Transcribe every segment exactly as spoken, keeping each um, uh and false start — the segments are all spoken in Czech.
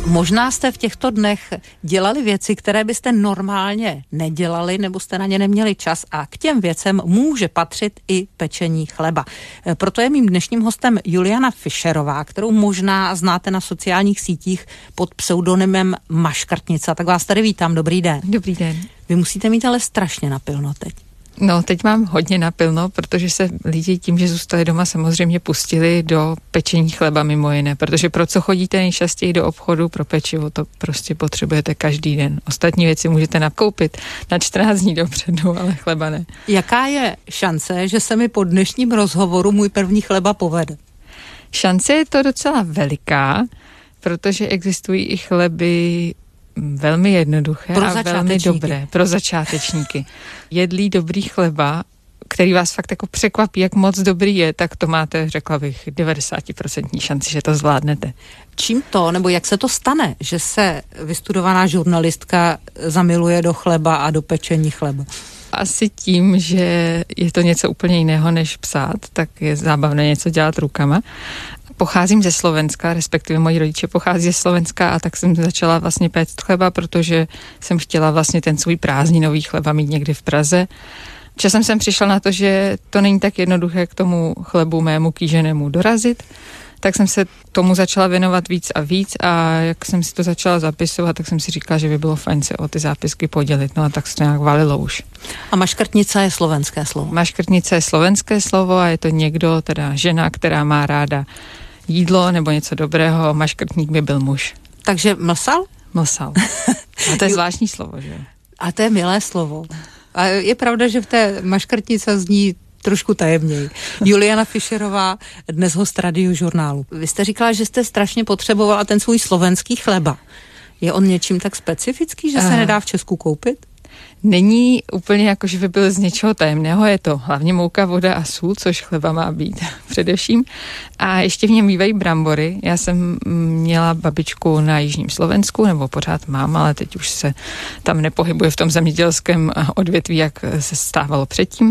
Možná jste v těchto dnech dělali věci, které byste normálně nedělali, nebo jste na ně neměli čas, a k těm věcem může patřit i pečení chleba. Proto je mým dnešním hostem Juliana Fischerová, kterou možná znáte na sociálních sítích pod pseudonymem Maškrtnica. Tak vás tady vítám, dobrý den. Dobrý den. Vy musíte mít ale strašně napilno teď. No, teď mám hodně napilno, protože se lidi tím, že zůstali doma, samozřejmě pustili do pečení chleba mimo jiné, protože pro co chodíte nejčastěji do obchodu? Pro pečivo, to prostě potřebujete každý den. Ostatní věci můžete nakoupit na čtrnáct dní dopředu, ale chleba ne. Jaká je šance, že se mi po dnešním rozhovoru můj první chleba povede? Šance je to docela veliká, protože existují i chleby velmi jednoduché a velmi dobré pro začátečníky. Jedlí dobrý chleba, který vás fakt jako překvapí, jak moc dobrý je, tak to máte, řekla bych, devadesát procent šanci, že to zvládnete. Čím to, nebo jak se to stane, že se vystudovaná žurnalistka zamiluje do chleba a do pečení chleba? Asi tím, že je to něco úplně jiného než psát, tak je zábavné něco dělat rukama. Pocházím ze Slovenska, respektive moji rodiče pochází ze Slovenska, a tak jsem začala vlastně péct chleba, protože jsem chtěla vlastně ten svůj prázdninový chleba mít někdy v Praze. Časem jsem přišla na to, že to není tak jednoduché k tomu chlebu mému kýženému dorazit, tak jsem se tomu začala věnovat víc a víc, a jak jsem si to začala zapisovat, tak jsem si říkala, že by bylo fajn se o ty zápisky podělit, no a tak se to nějak valilo už. A maškrtnica je slovenské slovo? Maškrtnica je slovenské slovo a je to někdo, teda žena, která má ráda jídlo nebo něco dobrého, maškrtník by byl muž. Takže mlsal? Mlsal. A to je zvláštní slovo, že? A to je milé slovo. A je pravda, že v té maškrtnice zní trošku tajemněji. Juliana Fischerová, dnes host Radiožurnálu. Vy jste říkala, že jste strašně potřebovala ten svůj slovenský chleba. Je on něčím tak specifický, že se uh. nedá v Česku koupit? Není úplně jako, že by byl z něčeho tajemného, je to hlavně mouka, voda a sůl, což chleba má být především. A ještě v něm bývají brambory. Já jsem měla babičku na jižním Slovensku, nebo pořád mám, ale teď už se tam nepohybuje v tom zemědělském odvětví, jak se stávalo předtím.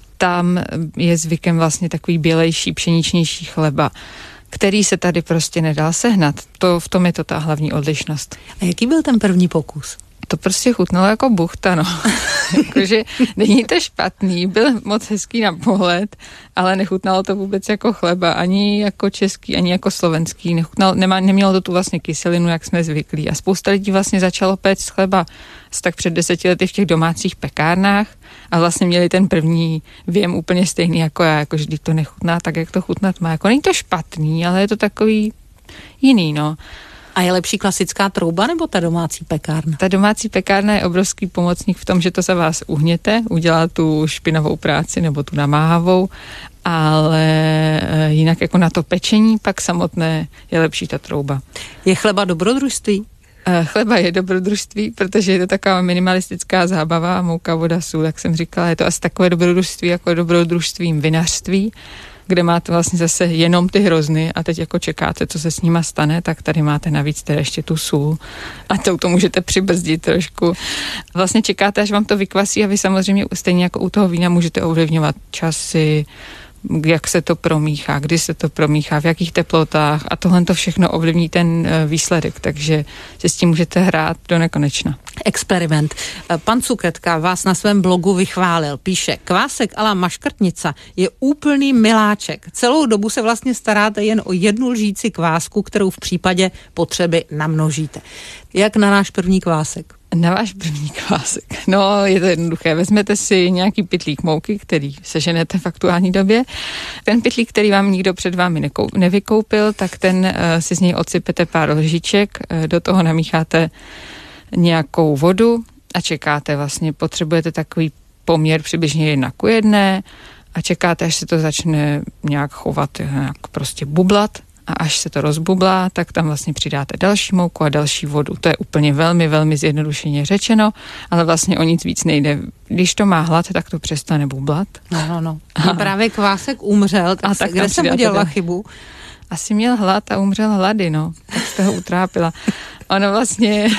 Tam je zvykem vlastně takový bělejší, pšeničnější chleba, který se tady prostě nedal sehnat. To, v tom je to ta hlavní odlišnost. A jaký byl ten první pokus? To prostě chutnalo jako buchta, no. Jakože není to špatný, byl moc hezký na pohled, ale nechutnalo to vůbec jako chleba, ani jako český, ani jako slovenský. Nechutnalo, nemá, nemělo to tu vlastně kyselinu, jak jsme zvyklí. A spousta lidí vlastně začalo péct chleba tak před deseti lety v těch domácích pekárnách a vlastně měli ten první věm úplně stejný jako já, jakože když to nechutná, tak jak to chutnat má. Jako není to špatný, ale je to takový jiný, no. A je lepší klasická trouba nebo ta domácí pekárna? Ta domácí pekárna je obrovský pomocník v tom, že to za vás uhněte, udělá tu špinavou práci nebo tu namáhavou, ale jinak jako na to pečení pak samotné je lepší ta trouba. Je chleba dobrodružství? Chleba je dobrodružství, protože je to taková minimalistická zábava, mouka, voda, sůl, jak jsem říkala, je to asi takové dobrodružství jako dobrodružstvím vinařství, kde máte vlastně zase jenom ty hrozny a teď jako čekáte, co se s nima stane, tak tady máte navíc teda ještě tu sůl a to, to můžete přibrzdit trošku. Vlastně čekáte, až vám to vykvasí, a vy samozřejmě stejně jako u toho vína můžete ovlivňovat časy, jak se to promíchá, kdy se to promíchá, v jakých teplotách, a tohle to všechno ovlivní ten výsledek, takže si s tím můžete hrát do nekonečna. Experiment. Pan Cuketka vás na svém blogu vychválil. Píše, kvásek a la maškrtnica je úplný miláček. Celou dobu se vlastně staráte jen o jednu lžíci kvásku, kterou v případě potřeby namnožíte. Jak na náš první kvásek? Na váš první kvásek. No, je to jednoduché. Vezmete si nějaký pytlík mouky, který seženete v aktuální době. Ten pytlík, který vám nikdo před vámi nekou, nevykoupil, tak ten uh, si z něj odsypete pár lžiček, uh, do toho namícháte nějakou vodu a čekáte vlastně. Potřebujete takový poměr přibližně jedna ku jedné a čekáte, až se to začne nějak chovat, nějak prostě bublat. A až se to rozbublá, tak tam vlastně přidáte další mouku a další vodu. To je úplně velmi, velmi zjednodušeně řečeno, ale vlastně o nic víc nejde. Když to má hlad, tak to přestane bublat. No, no, no. A právě kvásek umřel, tak, a tak kde jsem udělala chybu? Asi měl hlad a umřel hlady, no. Tak jste ho utrápila. Ono vlastně...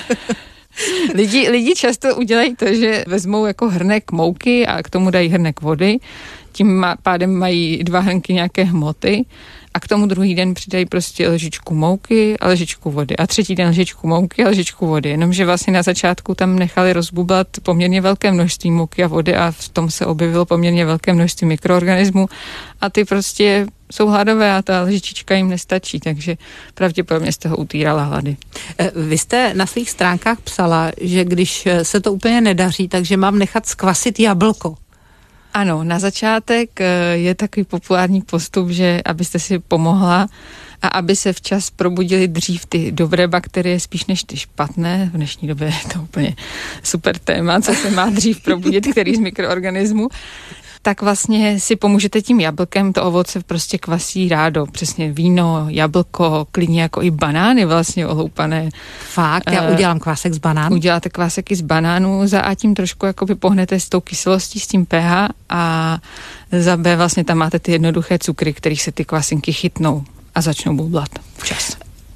Lidi, lidi často udělají to, že vezmou jako hrnek mouky a k tomu dají hrnek vody. tím pádem mají dva hrnky nějaké hmoty a k tomu druhý den přidají prostě lžičku mouky a lžičku vody a třetí den lžičku mouky a lžičku vody. Jenomže vlastně na začátku tam nechali rozbublat poměrně velké množství mouky a vody a v tom se objevilo poměrně velké množství mikroorganismů a ty prostě jsou hladové a ta lžičička jim nestačí, takže pravděpodobně jste ho utírala hlady. Vy jste na svých stránkách psala, že když se to úplně nedaří, takže mám nechat zkvasit jablko. Ano, na začátek je takový populární postup, že abyste si pomohla a aby se včas probudily dřív ty dobré bakterie, spíš než ty špatné. V dnešní době je to úplně super téma, co se má dřív probudit, který z mikroorganismů. Tak vlastně si pomůžete tím jablkem, to ovoce prostě kvasí rádo. Přesně víno, jablko, klidně jako i banány vlastně ohloupané. Fakt, já udělám kvásek z banánů? Uděláte kvásek i z banánů, za A tím trošku jakoby pohnete s tou kyselostí, s tím pH a za B vlastně tam máte ty jednoduché cukry, kterých se ty kvasinky chytnou a začnou bublat včas.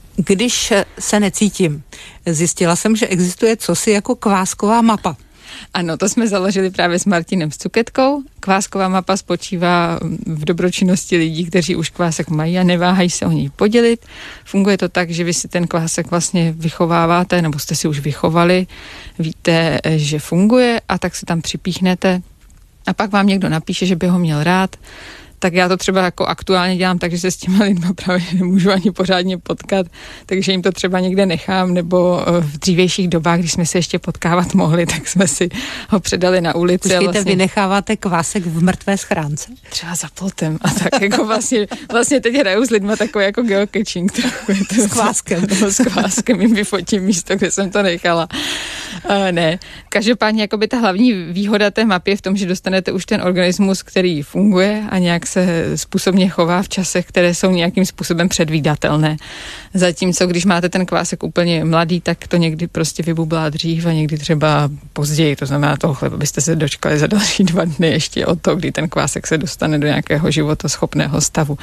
Když se necítím, zjistila jsem, že existuje cosi jako kvásková mapa. Ano, to jsme založili právě s Martinem s Cuketkou. Kvásková mapa spočívá v dobročinnosti lidí, kteří už kvásek mají a neváhají se o něj podělit. Funguje to tak, že vy si ten kvásek vlastně vychováváte, nebo jste si už vychovali, víte, že funguje a tak se tam připíchnete a pak vám někdo napíše, že by ho měl rád. Tak já to třeba jako aktuálně dělám tak, že se s těma lidma právě nemůžu ani pořádně potkat, takže jim to třeba někde nechám, nebo v dřívějších dobách, když jsme se ještě potkávat mohli, tak jsme si ho předali na ulici. Počkejte, vlastně... vy necháváte kvásek v mrtvé schránce? Třeba za plotem a tak jako vlastně, vlastně teď hraju s lidma takový jako geocaching. S kváskem. S kváskem jim vyfotím místo, kde jsem to nechala. Uh, ne. Každopádně jakoby ta hlavní výhoda té mapy je v tom, že dostanete už ten organismus, který funguje a nějak se způsobně chová v časech, které jsou nějakým způsobem předvídatelné. Zatímco, když máte ten kvásek úplně mladý, tak to někdy prostě vybublá dřív a někdy třeba později. To znamená, toho chleba byste se dočkali za další dva dny ještě od toho, kdy ten kvásek se dostane do nějakého životoschopného stavu.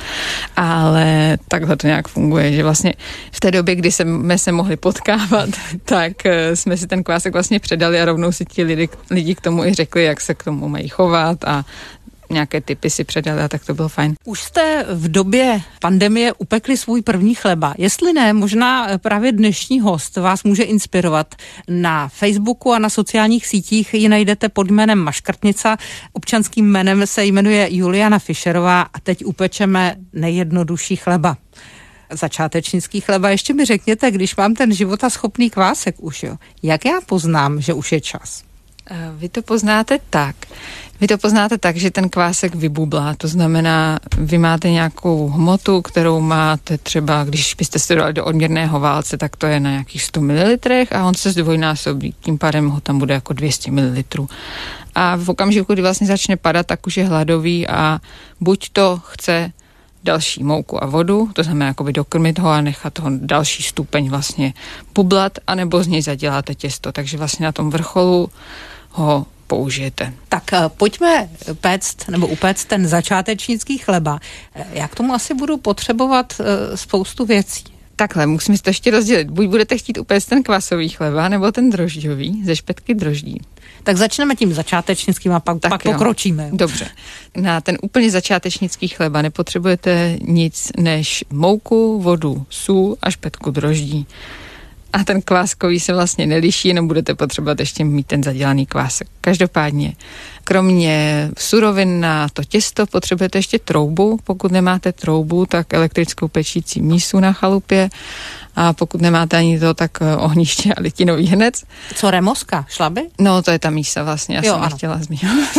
Ale takhle to nějak funguje, že vlastně v té době, kdy jsme se mohli potkávat, tak jsme si ten kvásek vlastně předali a rovnou si ti lidi, lidi k tomu i řekli, jak se k tomu mají chovat a nějaké tipy si předali a tak to bylo fajn. Už jste v době pandemie upekli svůj první chleba. Jestli ne, možná právě dnešní host vás může inspirovat. Na Facebooku a na sociálních sítích ji najdete pod jménem Maškrtnica. Občanským jménem se jmenuje Juliana Fischerová a teď upečeme nejjednodušší chleba. Začátečnický chleba. Ještě mi řekněte, když mám ten životaschopný kvásek už, jo, jak já poznám, že už je čas? Vy to poznáte tak. Vy to poznáte tak, že ten kvásek vybublá, to znamená, vy máte nějakou hmotu, kterou máte třeba, když byste se dali do odměrného válce, tak to je na nějakých sto mililitrů a on se zdvojnásobí, tím pádem ho tam bude jako dvě stě mililitrů. A v okamžiku, kdy vlastně začne padat, tak už je hladový a buď to chce další mouku a vodu, to znamená jakoby dokrmit ho a nechat ho další stupeň vlastně bublat, anebo z něj zaděláte těsto, takže vlastně na tom vrcholu ho použijete. Tak pojďme péct nebo upéct ten začátečnický chleba. Já k tomu asi budu potřebovat spoustu věcí. Takhle, musíme si to ještě rozdělit. Buď budete chtít upéct ten kvasový chleba, nebo ten drožďový ze špetky droždí. Tak začneme tím začátečnickým a pak, pak pokročíme. Dobře. Na ten úplně začátečnický chleba nepotřebujete nic než mouku, vodu, sůl a špetku droždí. A ten kváskový se vlastně neliší, jenom budete potřebovat ještě mít ten zadělaný kvásek. Každopádně, kromě surovin na to těsto potřebujete ještě troubu. Pokud nemáte troubu, tak elektrickou pečící mísu na chalupě. A pokud nemáte ani to, tak ohniště a litinový hrnec. Co remoska? Šla by? No, to je ta mísa vlastně, já jo, jsem nechtěla zmínit.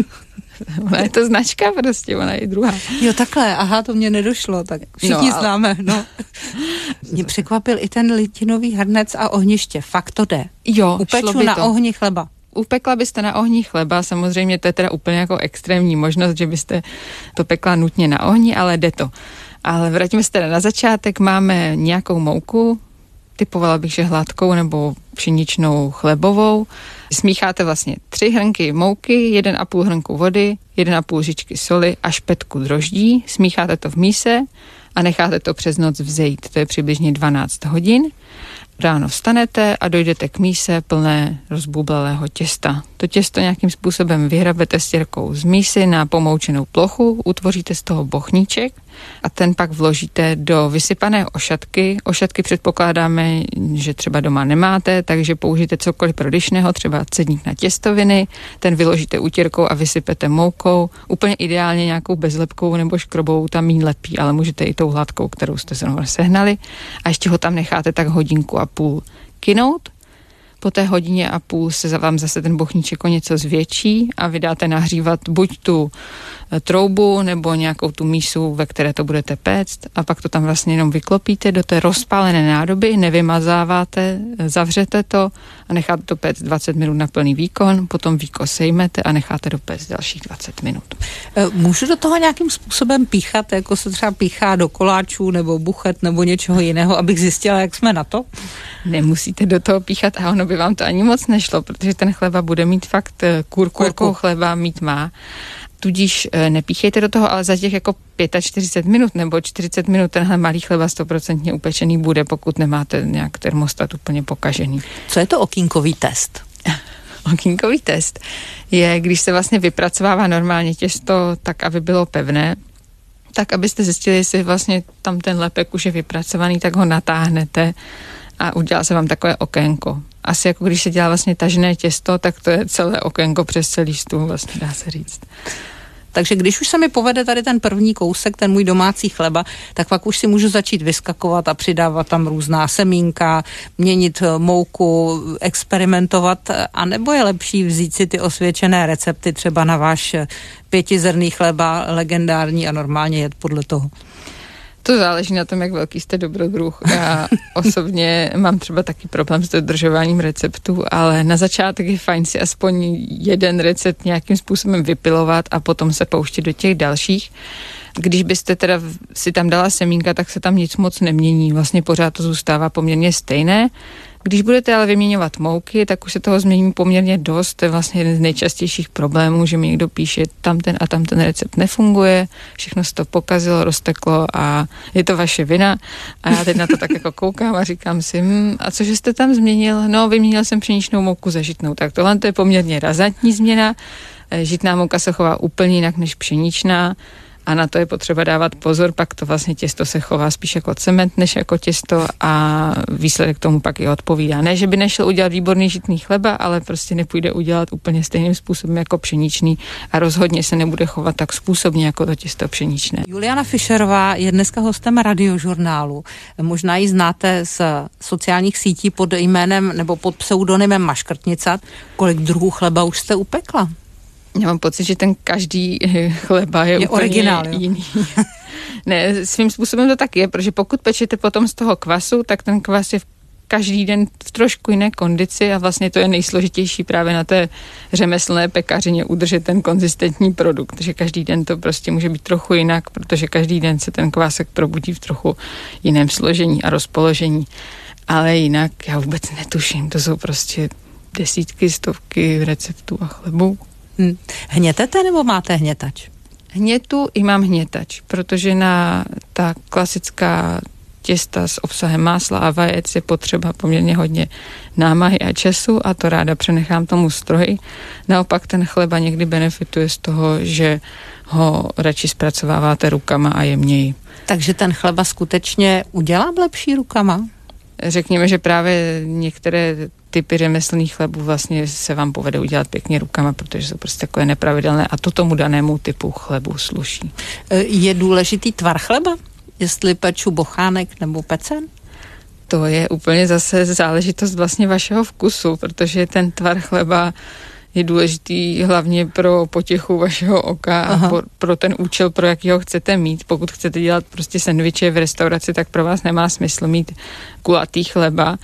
Ona je to značka prostě, ona je druhá. Jo, takhle, aha, to mě nedošlo, tak všichni no, ale... známe, no. Mě překvapil i ten litinový hrnec a ohniště, fakt to jde. Jo, upeču na ohni chleba. Upekla byste na ohni chleba, samozřejmě to je teda úplně jako extrémní možnost, že byste to pekla nutně na ohni, ale jde to. Ale vrátíme se teda na začátek, máme nějakou mouku, typovala bych, že hladkou nebo pšeničnou chlebovou. Smícháte vlastně tři hrnky mouky, jeden a půl hrnku vody, jeden a půl lžičky soli a špetku droždí. Smícháte to v míse a necháte to přes noc vzejít. To je přibližně dvanáct hodin. Ráno vstanete a dojdete k míse plné rozbublalého těsta. To těsto nějakým způsobem vyhrabete stěrkou z mísy na pomoučenou plochu, utvoříte z toho bochníček a ten pak vložíte do vysypané ošatky. Ošatky předpokládáme, že třeba doma nemáte, takže použijte cokoliv prodyšného, třeba cedník na těstoviny, ten vyložíte utěrkou a vysypete moukou. Úplně ideálně nějakou bezlepkou nebo škrobou, tam míň lepí, ale můžete i tou hladkou, kterou jste zrovna sehnali. A ještě ho tam necháte tak hodinku a půl kynout. Po té hodině a půl se vám zase ten bochníček o něco zvětší a vydáte nahřívat buď tu troubu nebo nějakou tu mísu, ve které to budete péct a pak to tam vlastně jenom vyklopíte do té rozpálené nádoby, nevymazáváte, zavřete to a necháte to péct dvacet minut na plný výkon, potom víko sejmete a necháte dopéct dalších dvacet minut. Můžu do toho nějakým způsobem píchat, jako se třeba píchá do koláčů nebo buchet nebo něčeho jiného, abych zjistila, jak jsme na to? Nemusíte do toho píchat a ono by vám to ani moc nešlo, protože ten chleba bude mít fakt kurku, kurku. Chleba mít má. Tudíž nepíchejte do toho, ale za těch jako čtyřicet pět minut nebo čtyřicet minut tenhle malý chleba stoprocentně upečený bude, pokud nemáte nějak termostat úplně pokažený. Co je to okýnkový test? Okýnkový test je, když se vlastně vypracovává normálně těsto tak, aby bylo pevné, tak abyste zjistili, jestli vlastně tam ten lepek už je vypracovaný, tak ho natáhnete a udělá se vám takové okénko. Asi jako když se dělá vlastně tažené těsto, tak to je celé okénko přes celý stůl, vlastně dá se říct. Takže když už se mi povede tady ten první kousek, ten můj domácí chleba, tak pak už si můžu začít vyskakovat a přidávat tam různá semínka, měnit mouku, experimentovat, anebo je lepší vzít si ty osvědčené recepty třeba na váš pětizrnný chleba, legendární a normálně jet podle toho? To záleží na tom, jak velký jste dobrodruh. Já osobně mám třeba taky problém s dodržováním receptů, ale na začátek je fajn si aspoň jeden recept nějakým způsobem vypilovat a potom se pouštět do těch dalších. Když byste teda si tam dala semínka, tak se tam nic moc nemění. Vlastně pořád to zůstává poměrně stejné. Když budete ale vyměňovat mouky, tak už se toho změní poměrně dost. To je vlastně jeden z nejčastějších problémů, že mi někdo píše, tam ten a tam ten recept nefunguje, všechno se to pokazilo, rozteklo a je to vaše vina. A já teď na to tak jako koukám a říkám si, hm, a cože jste tam změnil? No, vyměnil jsem pšeničnou mouku za žitnou. Tak tohle to je poměrně razantní změna. Žitná mouka se chová úplně jinak než pšeničná. A na to je potřeba dávat pozor, pak to vlastně těsto se chová spíš jako cement, než jako těsto a výsledek tomu pak i odpovídá. Ne, že by nešel udělat výborný žitný chleba, ale prostě nepůjde udělat úplně stejným způsobem jako pšeničný a rozhodně se nebude chovat tak způsobně jako to těsto pšeničné. Juliana Fischerová je dneska hostem Radiožurnálu. Možná ji znáte z sociálních sítí pod jménem nebo pod pseudonymem Maškrtnica. Kolik druhů chleba už jste upekla? Já mám pocit, že ten každý chleba je, je úplně originál, jiný. Ne, svým způsobem to tak je, protože pokud pečete potom z toho kvasu, tak ten kvas je v každý den v trošku jiné kondici a vlastně to je nejsložitější právě na té řemeslné pekařině udržet ten konzistentní produkt, že každý den to prostě může být trochu jinak, protože každý den se ten kvásek probudí v trochu jiném složení a rozpoložení. Ale jinak já vůbec netuším, to jsou prostě desítky, stovky receptů a chlebů. Hmm. Hnětete nebo máte hnětač? Hnětu i mám hnětač, protože na ta klasická těsta s obsahem másla a vajec je potřeba poměrně hodně námahy a času a to ráda přenechám tomu stroji. Naopak ten chleba někdy benefituje z toho, že ho radši zpracováváte rukama a jemněji. Takže ten chleba skutečně udělám lepší rukama? Řekněme, že právě některé typy řemeslných chlebů vlastně se vám povede udělat pěkně rukama, protože jsou prostě takové nepravidelné a to tomu danému typu chlebu sluší. Je důležitý tvar chleba? Jestli peču bochánek nebo pecen? To je úplně zase záležitost vlastně vašeho vkusu, protože ten tvar chleba je důležitý hlavně pro potěchu vašeho oka Aha. a pro, pro ten účel, pro jaký ho chcete mít. Pokud chcete dělat prostě sendviče v restauraci, tak pro vás nemá smysl mít kulatý chleba.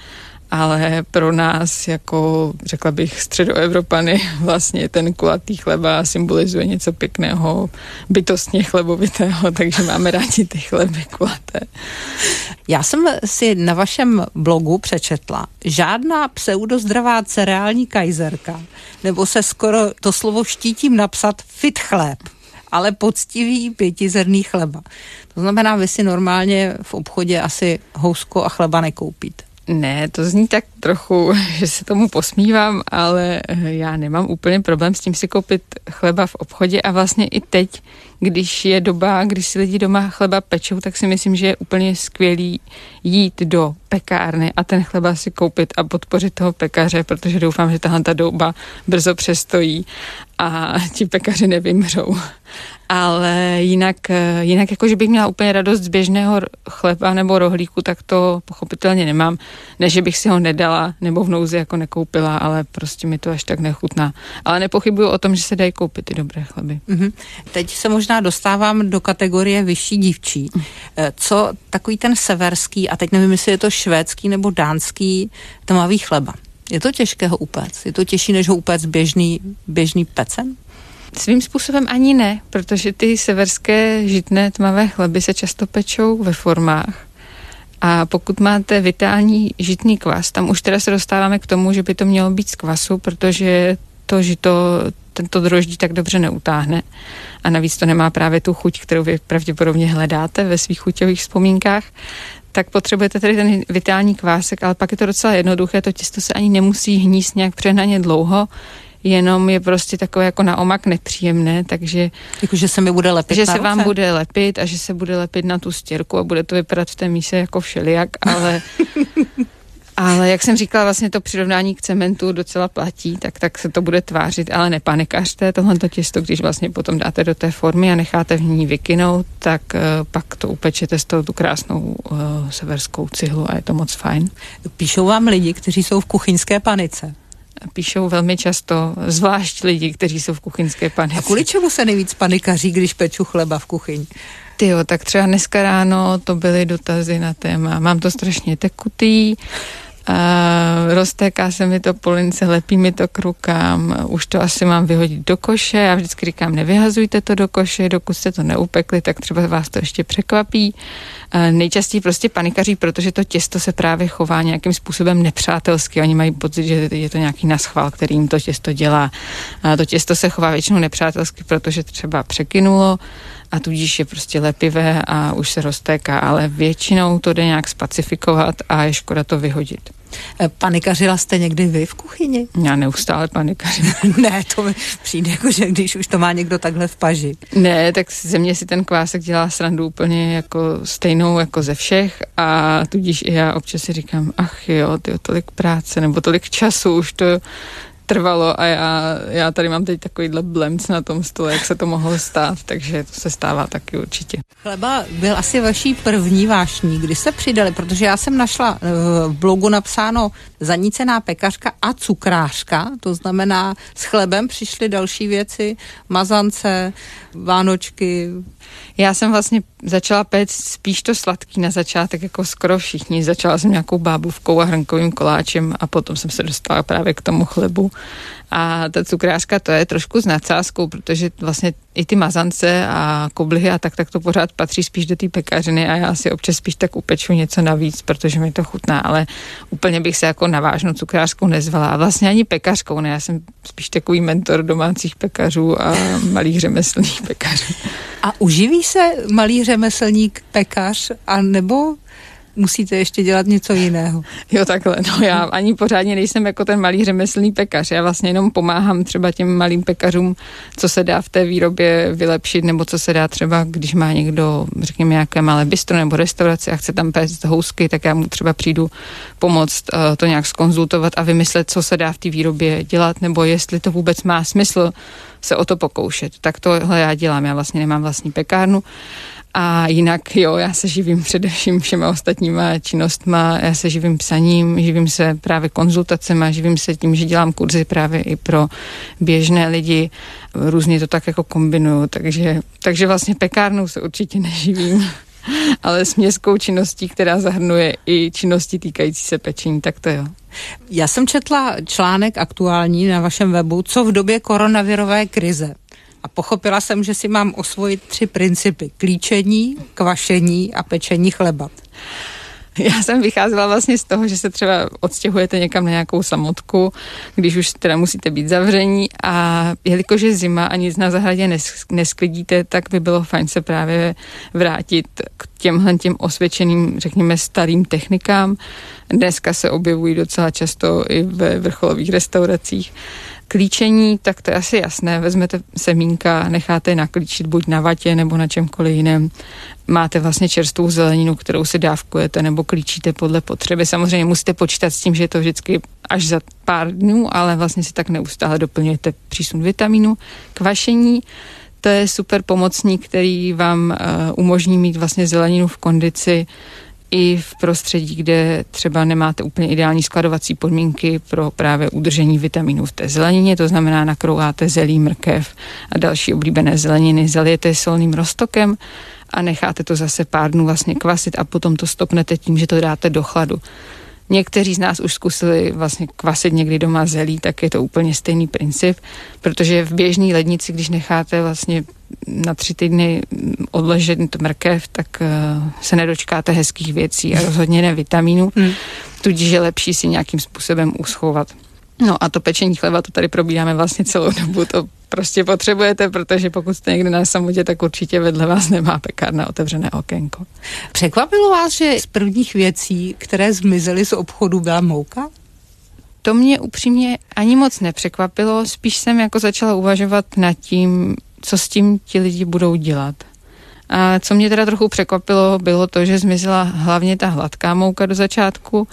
ale pro nás jako, řekla bych, středoevropany vlastně ten kulatý chleba symbolizuje něco pěkného, bytostně chlebovitého, takže máme rádi ty chleby kulaté. Já jsem si na vašem blogu přečetla, žádná pseudozdravá cereální kajzerka, nebo se skoro to slovo štítím napsat fit chléb, ale poctivý pětizrnný chleba. To znamená, vy si normálně v obchodě asi housko a chleba nekoupíte. Ne, to zní tak trochu, že se tomu posmívám, ale já nemám úplně problém s tím si koupit chleba v obchodě a vlastně i teď, když je doba, když si lidi doma chleba pečou, tak si myslím, že je úplně skvělý jít do pekárny a ten chleba si koupit a podpořit toho pekaře, protože doufám, že tahle ta doba brzo přestojí a ti pekaři nevymřou. Ale jinak, jinak jako, že bych měla úplně radost z běžného chleba nebo rohlíku, tak to pochopitelně nemám. Ne, že bych si ho nedala nebo v nouzi jako nekoupila, ale prostě mi to až tak nechutná. Ale nepochybuju o tom, že se dají koupit ty dobré chleby. Mm-hmm. Teď se možná dostávám do kategorie vyšší dívčí. Co takový ten severský, a teď nevím, jestli je to švédský nebo dánský tmavý chleba. Je to těžké ho upéct? Je to těžší, než ho upéct běžný, běžný pecem? Svým způsobem ani ne, protože ty severské žitné tmavé chleby se často pečou ve formách. A pokud máte vitální žitný kvas, tam už teda se dostáváme k tomu, že by to mělo být z kvasu, protože to žito, tento droždí tak dobře neutáhne. A navíc to nemá právě tu chuť, kterou vy pravděpodobně hledáte ve svých chuťových vzpomínkách. Tak potřebujete tedy ten vitální kvásek, ale pak je to docela jednoduché, to těsto se ani nemusí hníst nějak přehnaně dlouho, jenom je prostě takové jako na omak nepříjemné, takže... Jako, že se mi bude lepit Že na se ruce? vám bude lepit a že se bude lepit na tu stěrku a bude to vypadat v té míse jako všelijak, ale... Ale jak jsem říkala, vlastně to přirovnání k cementu docela platí, tak, tak se to bude tvářit, ale nepanikařte, tohleto těsto, když vlastně potom dáte do té formy a necháte v ní vykynout, tak uh, pak to upečete z toho tu krásnou uh, severskou cihlu a je to moc fajn. Píšou vám lidi, kteří jsou v kuchyňské panice? Píšou velmi často, zvlášť lidi, kteří jsou v kuchyňské panice. A kvůli čemu se nejvíc panikaří, když peču chleba v kuchyni? Tyjo, tak třeba dneska ráno to byly dotazy na téma, mám to strašně tekutý, a roztéká se mi to po lince, lepí mi to k rukám, už to asi mám vyhodit do koše. Já vždycky říkám, nevyhazujte to do koše, dokud jste to neupekli, tak třeba vás to ještě překvapí. A nejčastěji prostě panikaří, protože to těsto se právě chová nějakým způsobem nepřátelsky. Oni mají pocit, že je to nějaký naschvál, který jim to těsto dělá. A to těsto se chová většinou nepřátelsky, protože třeba překynulo a tudíž je prostě lepivé a už se roztéká, ale většinou to jde nějak spacifikovat a je škoda to vyhodit. Panikařila jste někdy vy v kuchyni? Já neustále panikařím. Ne, to mi přijde, jako, že když už to má někdo takhle v paži. Ne, tak ze mě si ten kvásek dělá srandu úplně jako stejnou jako ze všech a tudíž i já občas si říkám, ach jo, tyjo, tolik práce nebo tolik času už to trvalo a já, já tady mám teď takovýhle blemc na tom stole, jak se to mohlo stát, takže to se stává taky určitě. Chleba byl asi vaší první vášní, kdy se přidali, protože já jsem našla v blogu napsáno zanícená pekařka a cukrářka, to znamená s chlebem přišly další věci, mazance, vánočky. Já jsem vlastně začala péct spíš to sladký na začátek, jako skoro všichni. Začala jsem nějakou bábovkou a hrnkovým koláčem a potom jsem se dostala právě k tomu chlebu. A ta cukrářka, to je trošku s nadsázkou, protože vlastně i ty mazance a koblihy a tak, tak to pořád patří spíš do té pekařiny a já si občas spíš tak upeču něco navíc, protože mi to chutná, ale úplně bych se jako na vážnou cukrářskou nezvala. A vlastně ani pekařkou, ne, já jsem spíš takový mentor domácích pekařů a malých řemeslných pekařů. A uživí se malý řemeslník pekař, a nebo musíte ještě dělat něco jiného? Jo, takhle, no já ani pořádně nejsem jako ten malý řemeslný pekař, já vlastně jenom pomáhám třeba těm malým pekařům, co se dá v té výrobě vylepšit, nebo co se dá třeba, když má někdo, řekněme, nějaké malé bistro nebo restauraci a chce tam péct housky, tak já mu třeba přijdu pomoct uh, to nějak zkonzultovat a vymyslet, co se dá v té výrobě dělat, nebo jestli to vůbec má smysl se o to pokoušet. Tak tohle já dělám, já vlastně nemám vlastní pekárnu. A jinak jo, já se živím především všema ostatníma činnostma, já se živím psaním, živím se právě konzultacema, živím se tím, že dělám kurzy právě i pro běžné lidi, různě to tak jako kombinuju, takže, takže vlastně pekárnou se určitě neživím. ale směskou činností, která zahrnuje i činnosti týkající se pečení, tak to jo. Já jsem četla článek aktuální na vašem webu, co v době koronavirové krize. A pochopila jsem, že si mám osvojit tři principy. Klíčení, kvašení a pečení chleba. Já jsem vycházela vlastně z toho, že se třeba odstěhujete někam na nějakou samotku, když už teda musíte být zavření a jelikož je zima a nic na zahradě nes- nesklidíte, tak by bylo fajn se právě vrátit k těmhle těm osvědčeným, řekněme, starým technikám. Dneska se objevují docela často i ve vrcholových restauracích. Klíčení, tak to je asi jasné, vezmete semínka, necháte je naklíčit buď na vatě nebo na čemkoliv jiném. Máte vlastně čerstvou zeleninu, kterou si dávkujete nebo klíčíte podle potřeby. Samozřejmě musíte počítat s tím, že je to vždycky až za pár dnů, ale vlastně si tak neustále doplňujete přísun vitamínu. Kvašení, to je super pomocník, který vám uh, umožní mít vlastně zeleninu v kondici i v prostředí, kde třeba nemáte úplně ideální skladovací podmínky pro právě udržení vitamínů v té zelenině, to znamená nakrouháte zelí, mrkev a další oblíbené zeleniny, zalijete solným roztokem a necháte to zase pár dnů vlastně kvasit a potom to stopnete tím, že to dáte do chladu. Někteří z nás už zkusili vlastně kvasit někdy doma zelí, tak je to úplně stejný princip, protože v běžné lednici, když necháte vlastně na tři týdny odležet mrkev, tak uh, se nedočkáte hezkých věcí a rozhodně ne vitamínů, hmm. tudíž je lepší si nějakým způsobem uschovat. No a to pečení chleba, to tady probíráme vlastně celou dobu, to prostě potřebujete, protože pokud jste někde na samotě, tak určitě vedle vás nemá pekárna otevřené okénko. Překvapilo vás, že z prvních věcí, které zmizely z obchodu, byla mouka? To mě upřímně ani moc nepřekvapilo, spíš jsem jako začala uvažovat nad tím, co s tím ti lidi budou dělat. A co mě teda trochu překvapilo, bylo to, že zmizela hlavně ta hladká mouka do začátku.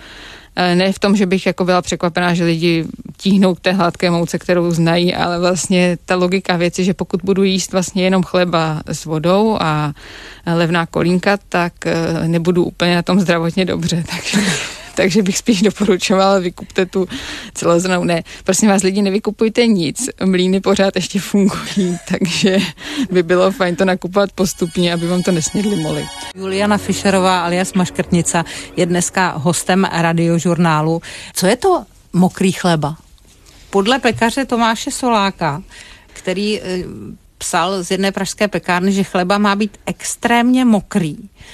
Ne v tom, že bych jako byla překvapená, že lidi tíhnou k té hladké mouce, kterou znají, ale vlastně ta logika věci, že pokud budu jíst vlastně jenom chleba s vodou a levná kolínka, tak nebudu úplně na tom zdravotně dobře, takže... takže bych spíš doporučovala, vykupte tu celozrnnou. Ne, prosím vás, lidi, nevykupujte nic, mlýny pořád ještě fungují, takže by bylo fajn to nakupovat postupně, aby vám to nesnědly moly. Juliana Fischerová alias Maškrtnica je dneska hostem Radiožurnálu. Co je to mokrý chleba? Podle pekaře Tomáše Soláka, který e, psal z jedné pražské pekárny, že chleba má být extrémně mokrý,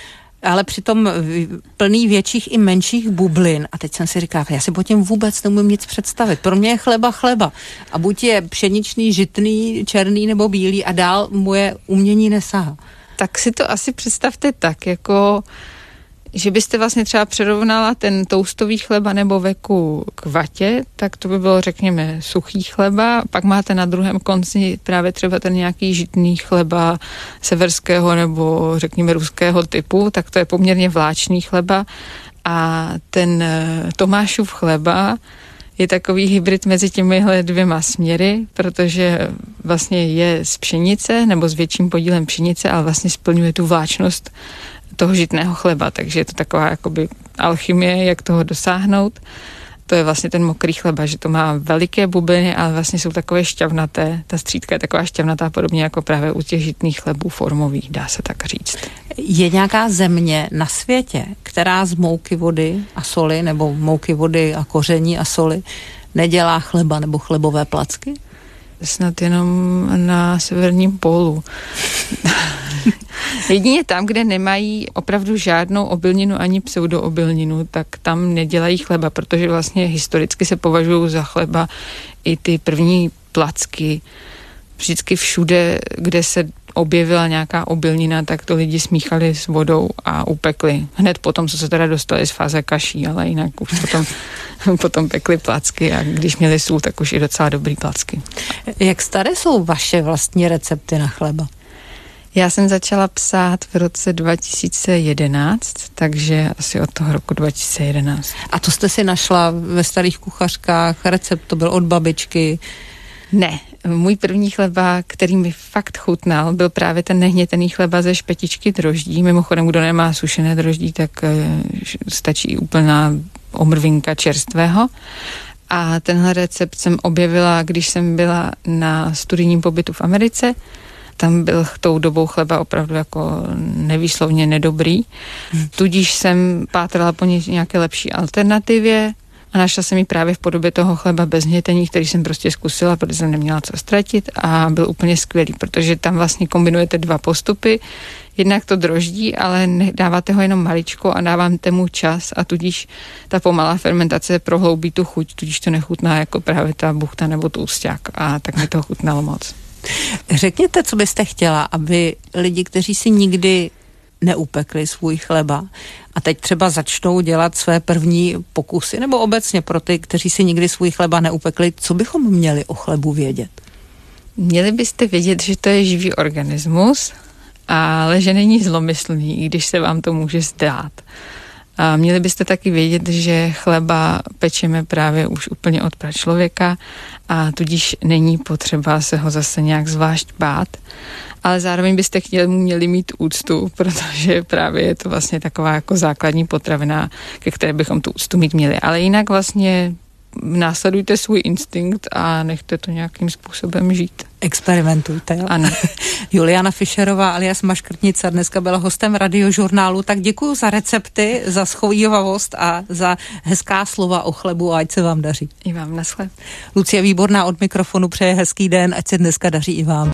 ale přitom plný větších i menších bublin. A teď jsem si říkala, já si po tím vůbec nemůžu nic představit. Pro mě je chleba chleba. A buď je pšeničný, žitný, černý nebo bílý a dál moje umění nesahá. Tak si to asi představte tak, jako že byste vlastně třeba přirovnala ten toustový chleba nebo veku k vatě, tak to by bylo, řekněme, suchý chleba. Pak máte na druhém konci právě třeba ten nějaký žitný chleba severského nebo, řekněme, ruského typu, tak to je poměrně vláčný chleba. A ten Tomášův chleba je takový hybrid mezi těmihle dvěma směry, protože vlastně je z pšenice nebo s větším podílem pšenice, ale vlastně splňuje tu vláčnost toho žitného chleba, takže je to taková jakoby alchymie, jak toho dosáhnout. To je vlastně ten mokrý chleba, že to má veliké bubliny, ale vlastně jsou takové šťavnaté. Ta střídka je taková šťavnatá, podobně jako právě u těch žitných chlebů formových, dá se tak říct. Je nějaká země na světě, která z mouky, vody a soli, nebo mouky, vody a koření a soli nedělá chleba nebo chlebové placky? Snad jenom na severním pólu. Jedině tam, kde nemají opravdu žádnou obilninu ani pseudoobilninu, tak tam nedělají chleba, protože vlastně historicky se považují za chleba i ty první placky. Vždycky všude, kde se objevila nějaká obilnina, tak to lidi smíchali s vodou a upekli. Hned potom, co se teda dostali z fáze kaší, ale jinak už potom, potom pekli placky a když měli sůl, tak už i docela dobrý placky. Jak staré jsou vaše vlastní recepty na chleba? Já jsem začala psát v roce dva tisíce jedenáct, takže asi od toho roku dva tisíce jedenáct. A to jste si našla ve starých kuchařkách, recept to byl od babičky? Ne, můj první chleba, který mi fakt chutnal, byl právě ten nehnětený chleba ze špetičky droždí. Mimochodem, kdo nemá sušené droždí, tak stačí úplná omrvinka čerstvého. A tenhle recept jsem objevila, když jsem byla na studijním pobytu v Americe tam byl tou dobou chleba opravdu jako nevýslovně nedobrý. Tudíž jsem pátrala po nějaké lepší alternativě a našla jsem ji právě v podobě toho chleba bez hnětení, který jsem prostě zkusila, protože jsem neměla co ztratit a byl úplně skvělý, protože tam vlastně kombinujete dva postupy. Jednak to droždí, ale dáváte ho jenom maličko a dáváte mu čas a tudíž ta pomalá fermentace prohloubí tu chuť, tudíž to nechutná jako právě ta buchta nebo tlusťák a tak mi to chutnalo moc. Řekněte, co byste chtěla, aby lidi, kteří si nikdy neupekli svůj chleba a teď třeba začnou dělat své první pokusy, nebo obecně pro ty, kteří si nikdy svůj chleba neupekli, co bychom měli o chlebu vědět? Měli byste vědět, že to je živý organismus, ale že není zlomyslný, i když se vám to může zdát. A měli byste taky vědět, že chleba pečeme právě už úplně od pračlověka a tudíž není potřeba se ho zase nějak zvlášť bát, ale zároveň byste chtěli, měli mít úctu, protože právě je to vlastně taková jako základní potravina, ke které bychom tu úctu mít měli. Ale jinak vlastně následujte svůj instinkt a nechte to nějakým způsobem žít. Experimentujte, jo? Ano. Juliana Fischerová alias Maškrtnica dneska byla hostem Radiožurnálu, tak děkuju za recepty, za schovívavost a za hezká slova o chlebu a ať se vám daří. I vám naschle. Lucie Výborná od mikrofonu přeje hezký den, ať se dneska daří i vám.